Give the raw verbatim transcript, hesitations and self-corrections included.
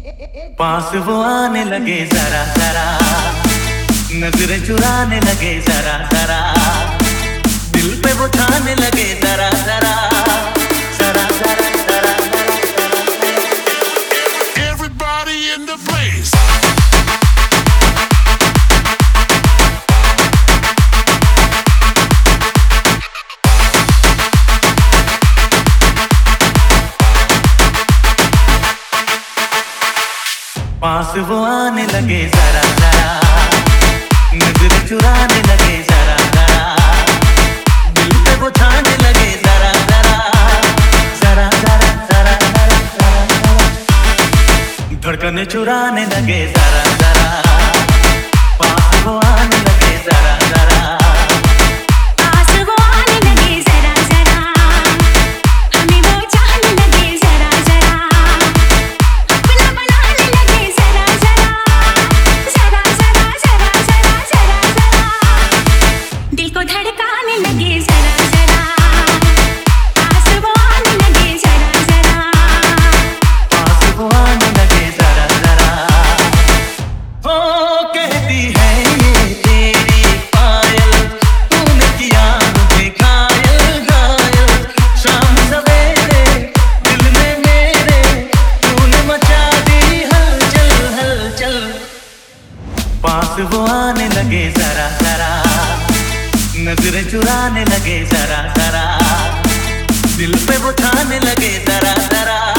पास वो आने लगे जरा जरा, नजरें चुराने लगे जरा जरा, दिल पे वो छाने लगे जरा जरा, जरा जरा जरा। Everybody in the place. पास वो आने लगे जरा जरा, नजरें चुराने लगे जरा जरा, दिल पे वो छाने लगे जरा जरा, जरा जरा जरा जरा जरा, धड़कने चुराने लगे जरा जरा, पास वो आने लगे जरा जरा, पास वो आने लगे जरा जरा, हमें वो चाहने लगे जरा जरा, अपना बनाने लगे जरा जरा, जरा जरा जरा जरा जरा जरा, दिल को धड़काने लगे जरा जरा, पास वो आने लगे जरा जरा, पास वो आने लगे जरा जरा। हो कहती है ये तेरी पायल, तूने किया मुझे घायल घायल, शाम सवेरे दिल में मेरे तूने मचा दी हलचल हलचल। पास वो आने लगे जरा जरा, नजरें चुराने लगे जरा जरा, दिल पे वो छाने लगे जरा जरा।